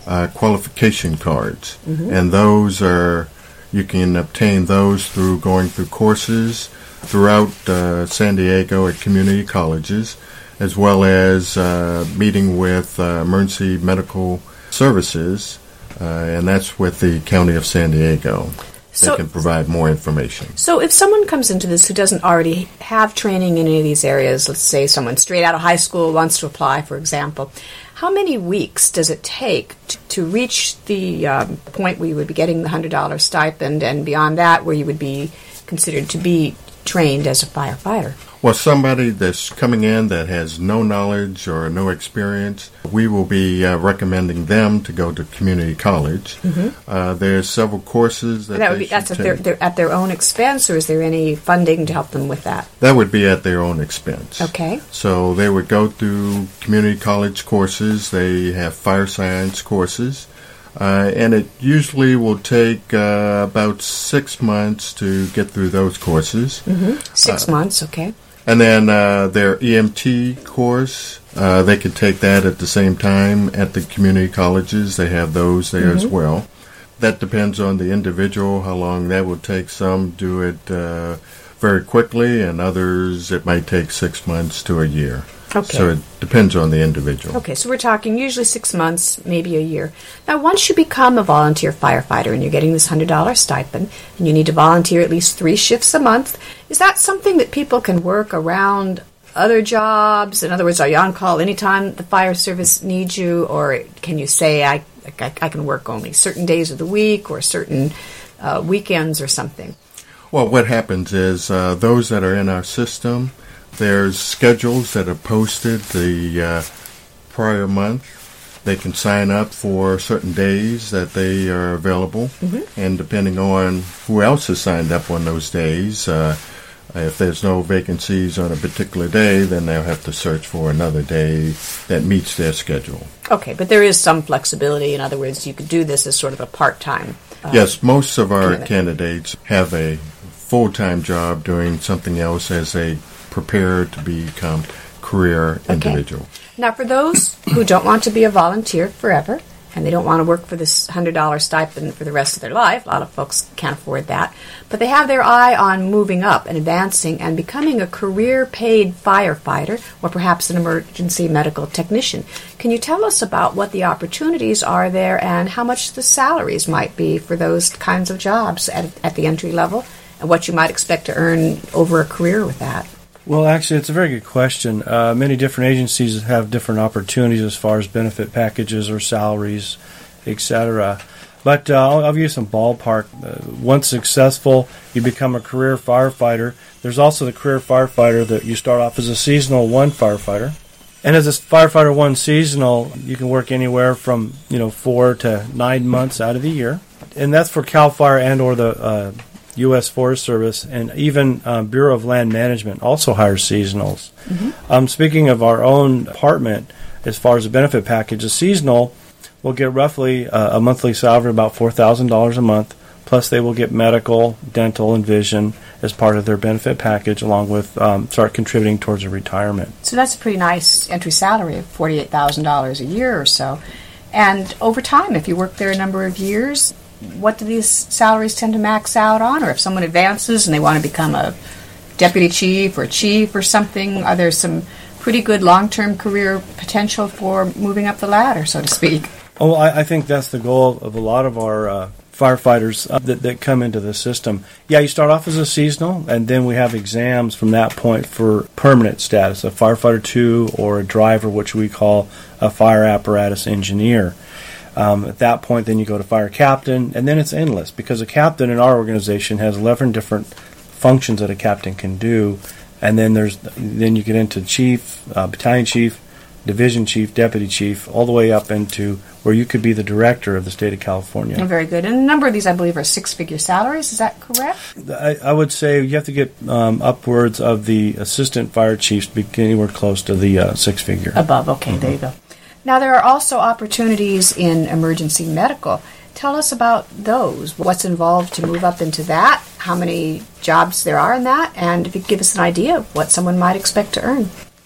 uh, qualification cards. Mhm. And those are, you can obtain those through going through courses throughout uh, San Diego at community colleges, as well as uh, meeting with uh, emergency medical services, uh, and that's with the County of San Diego. So- They can provide more information. So if someone comes into this who doesn't already have training in any of these areas, let's say someone straight out of high school wants to apply, for example, how many weeks does it take t- to reach the um, point where you would be getting the one hundred dollars stipend, and beyond that where you would be considered to be trained as a firefighter? Well, somebody that's coming in that has no knowledge or no experience, we will be uh, recommending them to go to community college. Mhm. Uh, there's several courses that, That would they be that's should at their, take. their, at their own expense, or is there any funding to help them with that? That would be at their own expense. Okay. So they would go through community college courses. They have fire science courses. Uh, and it usually will take uh, about six months to get through those courses. hmm Six Uh, months, okay. And then uh, their E M T course, uh, they could take that at the same time at the community colleges. They have those there as Mhm. well. That depends on the individual, how long that will take. Some do it uh, very quickly, and others it might take six months to a year. Okay. So it depends on the individual. Okay, so we're talking usually six months, maybe a year. Now, once you become a volunteer firefighter and you're getting this one hundred dollars stipend, and you need to volunteer at least three shifts a month, is that something that people can work around other jobs? In other words, are you on call anytime the fire service needs you, or can you say, I, I, I can work only certain days of the week or certain uh, weekends or something? Well, what happens is uh, those that are in our system, there's schedules that are posted the uh, prior month. They can sign up for certain days that they are available, Mhm. and depending on who else has signed up on those days, uh, if there's no vacancies on a particular day, then they'll have to search for another day that meets their schedule. Okay, but there is some flexibility. In other words, you could do this as sort of a part-time. uh, Yes, most of our commitment. candidates have a full-time job doing something else as they prepare to become career Okay. individual. Now, for those who don't want to be a volunteer forever, and they don't want to work for this one hundred dollars stipend for the rest of their life, a lot of folks can't afford that, but they have their eye on moving up and advancing and becoming a career-paid firefighter or perhaps an emergency medical technician. Can you tell us about what the opportunities are there and how much the salaries might be for those kinds of jobs at, at the entry level, and what you might expect to earn over a career with that? Well, actually, it's a very good question. Uh, many different agencies have different opportunities as far as benefit packages or salaries, et cetera. But uh, I'll, I'll give you some ballpark. Uh, once successful, you become a career firefighter. There's also the career firefighter that you start off as a seasonal one firefighter. And as a firefighter one seasonal, you can work anywhere from you know four to nine months out of the year, and that's for CAL FIRE and or the uh, U S Forest Service, and even uh, Bureau of Land Management also hires seasonals. Mm-hmm. Um, speaking of our own department, as far as the benefit package, a seasonal will get roughly uh, a monthly salary of about four thousand dollars a month, plus they will get medical, dental, and vision as part of their benefit package, along with um, start contributing towards a retirement. So that's a pretty nice entry salary of forty-eight thousand dollars a year or so. And over time, if you work there a number of years, what do these salaries tend to max out on? Or if someone advances and they want to become a deputy chief or chief or something, are there some pretty good long-term career potential for moving up the ladder, so to speak? Oh, I, I think that's the goal of a lot of our uh, firefighters uh, that, that come into the system. Yeah, you start off as a seasonal, and then we have exams from that point for permanent status, a firefighter two or a driver, which we call a fire apparatus engineer. Um, at that point, then you go to fire captain, and then it's endless, because a captain in our organization has eleven different functions that a captain can do, and then there's then you get into chief, uh, battalion chief, division chief, deputy chief, all the way up into where you could be the director of the state of California. Oh, very good. And a number of these, I believe, are six-figure salaries. Is that correct? I, I would say you have to get um, upwards of the assistant fire chiefs to be anywhere close to the uh, six-figure. Above, okay, mm-hmm. There you go. Now, there are also opportunities in emergency medical. Tell us about those. What's involved to move up into that? How many jobs there are in that? And if you could give us an idea of what someone might expect to earn.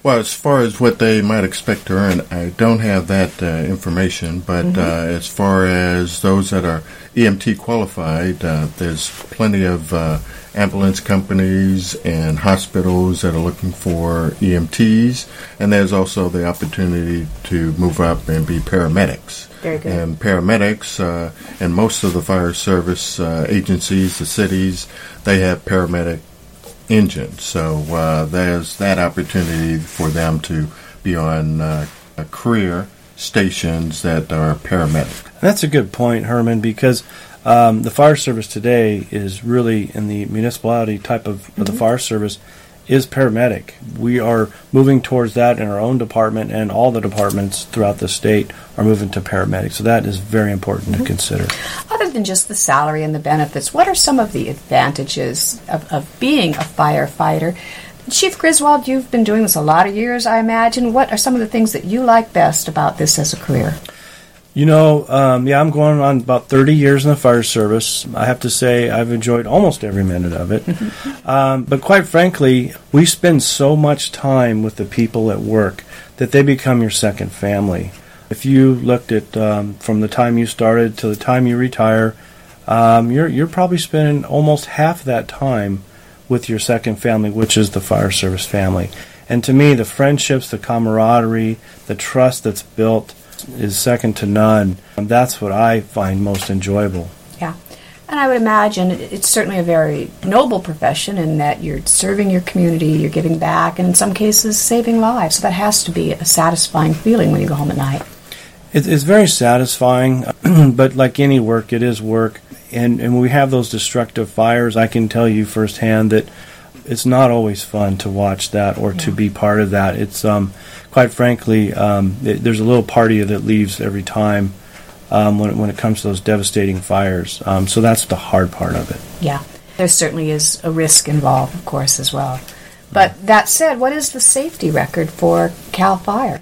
Well, as far as what they might expect to earn, I don't have that uh, information, but mm-hmm. uh, as far as those that are E M T qualified, uh, there's plenty of uh, ambulance companies and hospitals that are looking for E M Ts, and there's also the opportunity to move up and be paramedics. Very good. And paramedics, uh, and most of the fire service uh, agencies, the cities, they have paramedic engines. So uh, there's that opportunity for them to be on uh, career stations that are paramedic. That's a good point, Herman, because um, the fire service today is really in the municipality type of, mm-hmm. of the fire service is paramedic. We are moving towards that in our own department, and all the departments throughout the state are moving to paramedic. So that is very important mm-hmm. to consider. Other than just the salary and the benefits, what are some of the advantages of, of being a firefighter? Chief Griswold, you've been doing this a lot of years, I imagine. What are some of the things that you like best about this as a career? You know, um, yeah, I'm going on about thirty years in the fire service. I have to say I've enjoyed almost every minute of it. um, but quite frankly, we spend so much time with the people at work that they become your second family. If you looked at um, from the time you started to the time you retire, um, you're you're probably spending almost half that time with your second family, which is the fire service family. And to me, the friendships, the camaraderie, the trust that's built is second to none. And that's what I find most enjoyable. Yeah. And I would imagine it's certainly a very noble profession in that you're serving your community, you're giving back, and in some cases saving lives. So that has to be a satisfying feeling when you go home at night. It, it's very satisfying, but like any work, it is work. And, and when we have those destructive fires, I can tell you firsthand that it's not always fun to watch that or yeah. to be part of that. It's um, quite frankly, um, it, there's a little party that leaves every time um, when, it, when it comes to those devastating fires. Um, so that's the hard part of it. Yeah, there certainly is a risk involved, of course, as well. But that said, what is the safety record for CAL FIRE?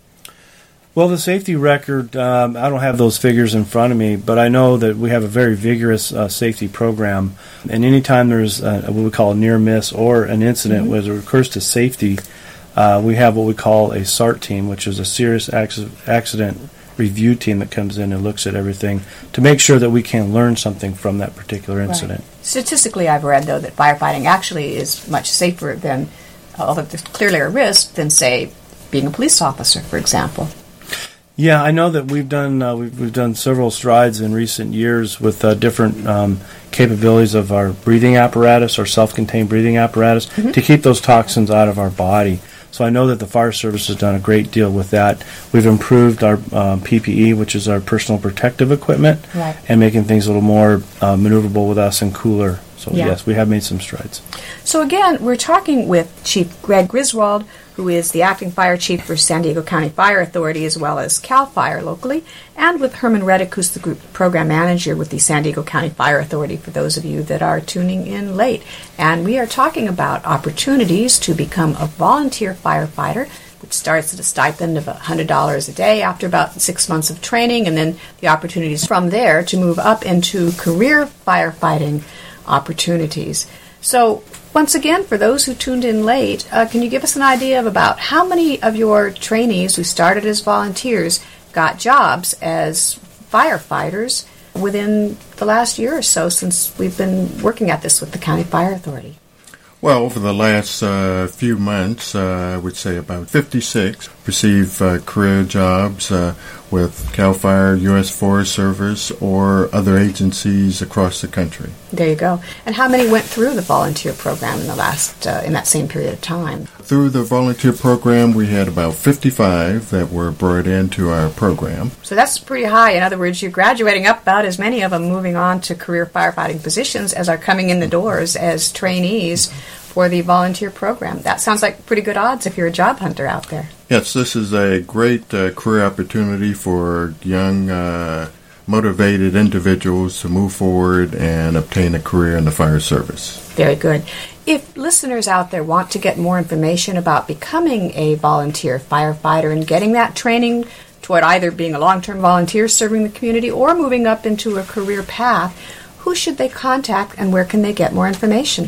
Well, the safety record, um, I don't have those figures in front of me, but I know that we have a very vigorous uh, safety program. And anytime there's uh, what we call a near miss or an incident mm-hmm. where it occurs to safety, uh, we have what we call a S A R T team, which is a serious accident review team that comes in and looks at everything to make sure that we can learn something from that particular incident. Right. Statistically, I've read, though, that firefighting actually is much safer than, although there's clearly a risk, than, say, being a police officer, for example. Yeah, I know that we've done uh, we've, we've done several strides in recent years with uh, different um, capabilities of our breathing apparatus, our self-contained breathing apparatus, mm-hmm. to keep those toxins out of our body. So I know that the fire service has done a great deal with that. We've improved our um, P P E, which is our personal protective equipment, right. and making things a little more uh, maneuverable with us and cooler. So yeah. yes, we have made some strides. So again, we're talking with Chief Greg Griswold, who is the acting fire chief for San Diego County Fire Authority as well as CAL FIRE locally, and with Herman Reddick, who's the group program manager with the San Diego County Fire Authority, for those of you that are tuning in late. And we are talking about opportunities to become a volunteer firefighter, which starts at a stipend of one hundred dollars a day after about six months of training, and then the opportunities from there to move up into career firefighting opportunities. So once again, for those who tuned in late, uh, can you give us an idea of about how many of your trainees who started as volunteers got jobs as firefighters within the last year or so since we've been working at this with the County Fire Authority? Well, over the last uh, few months, uh, I would say about fifty-six received uh, career jobs uh, with CAL FIRE, U S Forest Service, or other agencies across the country. There you go. And how many went through the volunteer program in the last uh, in that same period of time? Through the volunteer program, we had about fifty-five that were brought into our program. So that's pretty high. In other words, you're graduating up about as many of them moving on to career firefighting positions as are coming in the doors as trainees for the volunteer program. That sounds like pretty good odds if you're a job hunter out there. Yes, this is a great uh, career opportunity for young, uh, motivated individuals to move forward and obtain a career in the fire service. Very good. If listeners out there want to get more information about becoming a volunteer firefighter and getting that training toward either being a long-term volunteer serving the community or moving up into a career path, who should they contact and where can they get more information?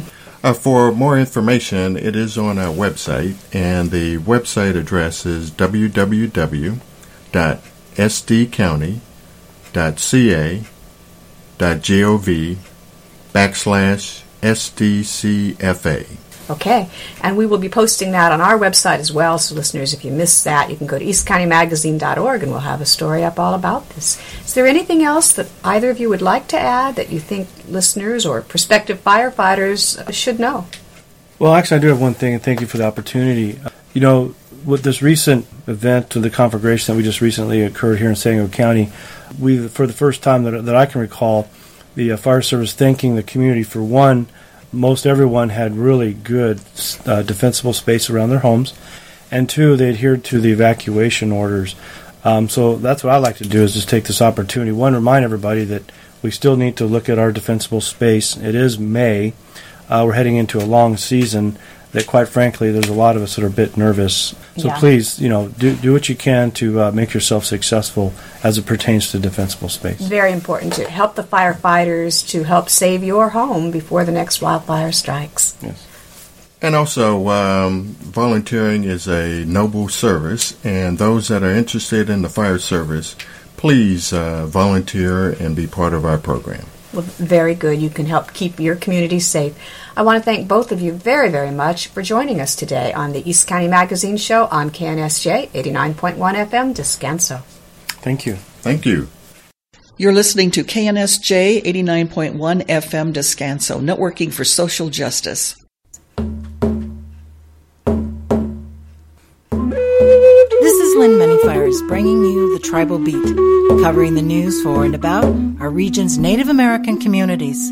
Uh, for more information, it is on our website, and the website address is w w w dot s d county dot c a dot gov backslash S D C F A. Okay, and we will be posting that on our website as well, so listeners, if you missed that, you can go to east county magazine dot org and we'll have a story up all about this. Is there anything else that either of you would like to add that you think listeners or prospective firefighters should know? Well, actually, I do have one thing, and thank you for the opportunity. You know, with this recent event to the conflagration that we just recently occurred here in San Diego County, we, for the first time that, that I can recall, the uh, fire service thanking the community for, one, most everyone had really good uh, defensible space around their homes, and two, they adhered to the evacuation orders. Um, so that's what I like to do, is just take this opportunity. One, remind everybody that we still need to look at our defensible space. It is May. Uh, we're heading into a long season that, quite frankly, there's a lot of us that are a bit nervous. So yeah. please, you know, do do what you can to uh, make yourself successful as it pertains to defensible space. Very important to help the firefighters to help save your home before the next wildfire strikes. Yes. And also, um, volunteering is a noble service, and those that are interested in the fire service, please uh, volunteer and be part of our program. Well, very good. You can help keep your community safe. I want to thank both of you very, very much for joining us today on the East County Magazine Show on K N S J eighty-nine point one F M, Descanso. Thank you. Thank you. You're listening to K N S J eighty-nine point one F M, Descanso, networking for social justice. This is Lynn Manyfires bringing you the Tribal Beat, covering the news for and about our region's Native American communities.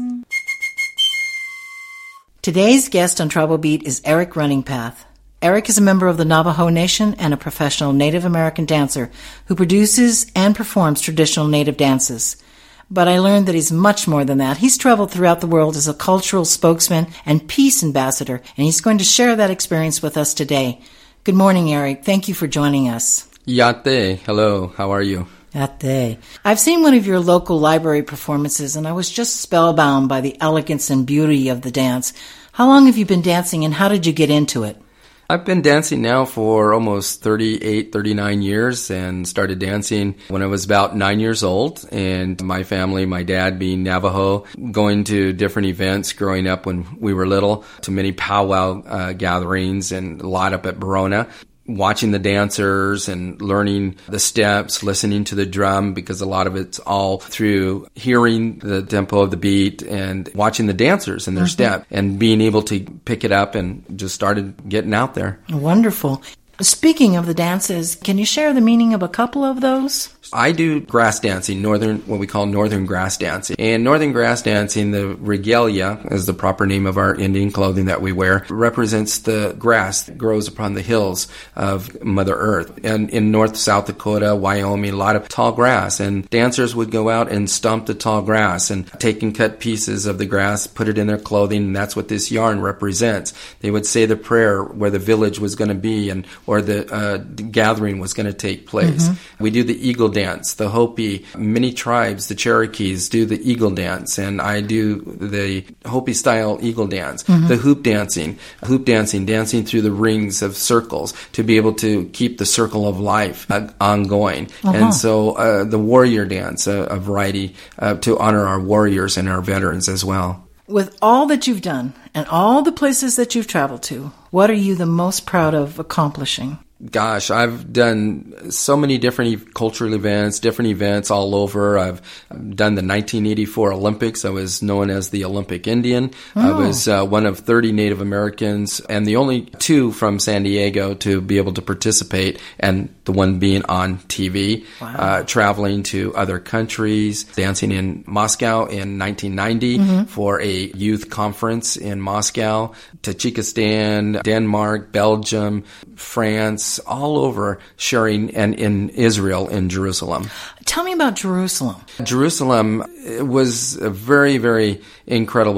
Today's guest on Tribal Beat is Eric Runningpath. Eric is a member of the Navajo Nation and a professional Native American dancer who produces and performs traditional Native dances. But I learned that he's much more than that. He's traveled throughout the world as a cultural spokesman and peace ambassador, and he's going to share that experience with us today. Good morning, Eric. Thank you for joining us. Yate. Hello. How are you? Yate. I've seen one of your local library performances, and I was just spellbound by the elegance and beauty of the dance. How long have you been dancing, and how did you get into it? I've been dancing now for almost thirty-eight, thirty-nine years, and started dancing when I was about nine years old. And my family, my dad being Navajo, going to different events growing up when we were little, to many powwow uh, gatherings and a lot up at Verona. Watching the dancers and learning the steps, listening to the drum, because a lot of it's all through hearing the tempo of the beat and watching the dancers and their mm-hmm. step and being able to pick it up, and just started getting out there. Wonderful. Speaking of the dances, can you share the meaning of a couple of those? I do grass dancing, northern, what we call northern grass dancing. And northern grass dancing, the regalia, is the proper name of our Indian clothing that we wear, represents the grass that grows upon the hills of Mother Earth. And in North, South Dakota, Wyoming, a lot of tall grass. And dancers would go out and stomp the tall grass and take and cut pieces of the grass, put it in their clothing, and that's what this yarn represents. They would say the prayer where the village was going to be and or the uh, gathering was going to take place. Mm-hmm. We do the eagle dance, the Hopi, many tribes, the Cherokees do the eagle dance, and I do the Hopi style eagle dance. Mm-hmm. The hoop dancing, hoop dancing, dancing through the rings of circles to be able to keep the circle of life uh, ongoing. Uh-huh. And so uh, the warrior dance, uh, a variety uh, to honor our warriors and our veterans as well. With all that you've done and all the places that you've traveled to, what are you the most proud of accomplishing? Gosh, I've done so many different cultural events, different events all over. I've done the nineteen eighty-four Olympics. I was known as the Olympic Indian. Oh. I was uh, one of thirty Native Americans and the only two from San Diego to be able to participate, and the one being on T V. Wow. Uh, traveling to other countries, dancing in Moscow in nineteen ninety mm-hmm. for a youth conference in Moscow, Tajikistan, Denmark, Belgium, France, all over, sharing, and in Israel, in Jerusalem. Tell me about Jerusalem. Jerusalem was a very, very incredible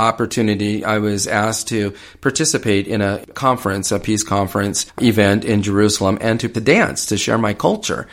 opportunity, I was asked to participate in a conference, a peace conference event in Jerusalem, and to, to dance, to share my culture.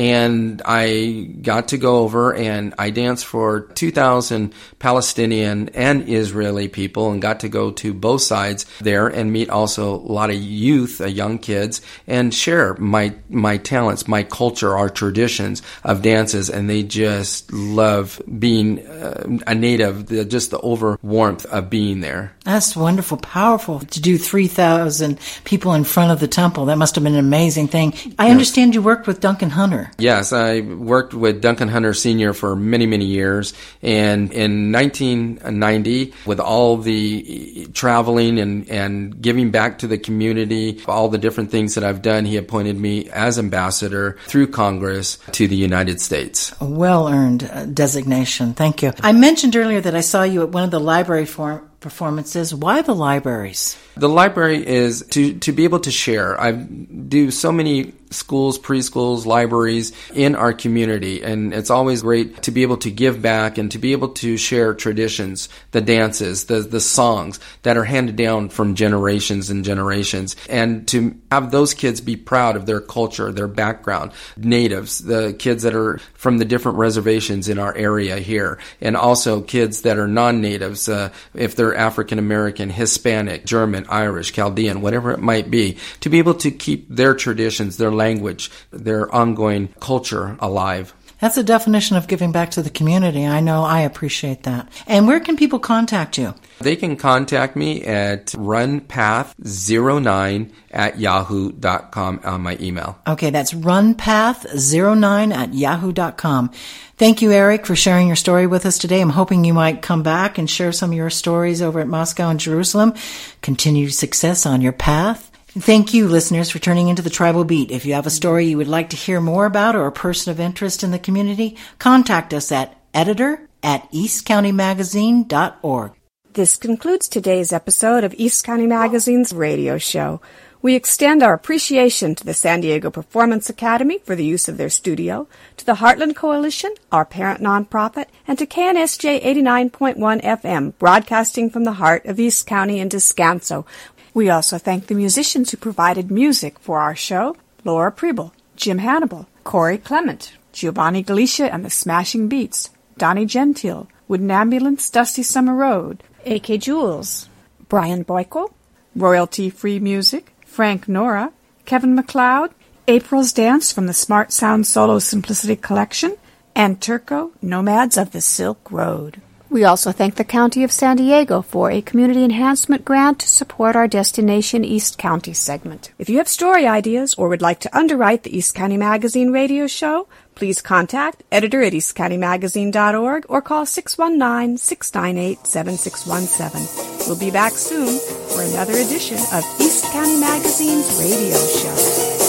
And I got to go over and I danced for two thousand Palestinian and Israeli people and got to go to both sides there and meet also a lot of youth, uh, young kids, and share my my talents, my culture, our traditions of dances. And they just love being uh, a native, the, just the over warmth of being there. That's wonderful, powerful to do three thousand people in front of the temple. That must have been an amazing thing. I yes. understand you worked with Duncan Hunter. Yes, I worked with Duncan Hunter Senior for many, many years. And in nineteen ninety, with all the traveling and, and giving back to the community, all the different things that I've done, he appointed me as ambassador through Congress to the United States. A well-earned uh, designation. Thank you. I mentioned earlier that I saw you at one of the library form- performances. Why the libraries? The library is to, to be able to share. I do so many schools, preschools, libraries in our community, and it's always great to be able to give back and to be able to share traditions, the dances, the, the songs that are handed down from generations and generations, and to have those kids be proud of their culture, their background, natives, the kids that are from the different reservations in our area here, and also kids that are non-natives, uh, if they're African American, Hispanic, German, Irish, Chaldean, whatever it might be, to be able to keep their traditions, their language, their ongoing culture alive. That's a definition of giving back to the community. I know. I appreciate that. And where can people contact you? They can contact me at runpath zero nine at yahoo dot com on my email. Okay, that's runpath zero nine at yahoo dot com. Thank you, Eric, for sharing your story with us today. I'm hoping you might come back and share some of your stories over at Moscow and Jerusalem. Continued success on your path. Thank you, listeners, for tuning into the Tribal Beat. If you have a story you would like to hear more about or a person of interest in the community, contact us at editor at east county magazine dot org. This concludes today's episode of East County Magazine's radio show. We extend our appreciation to the San Diego Performance Academy for the use of their studio, to the Heartland Coalition, our parent nonprofit, and to K N S J eighty-nine point one F M, broadcasting from the heart of East County and Descanso. We also thank the musicians who provided music for our show: Laura Preble, Jim Hannibal, Corey Clement, Giovanni Galicia and the Smashing Beats, Donnie Gentile, Wooden Ambulance, Dusty Summer Road, A K Jules, Brian Boyko, Royalty-Free Music, Frank Nora, Kevin MacLeod, April's Dance from the Smart Sound Solo Simplicity Collection, and Turco, Nomads of the Silk Road. We also thank the County of San Diego for a community enhancement grant to support our Destination East County segment. If you have story ideas or would like to underwrite the East County Magazine radio show, please contact editor at east county magazine dot org or call six one nine, six nine eight, seven six one seven. We'll be back soon for another edition of East County Magazine's radio show.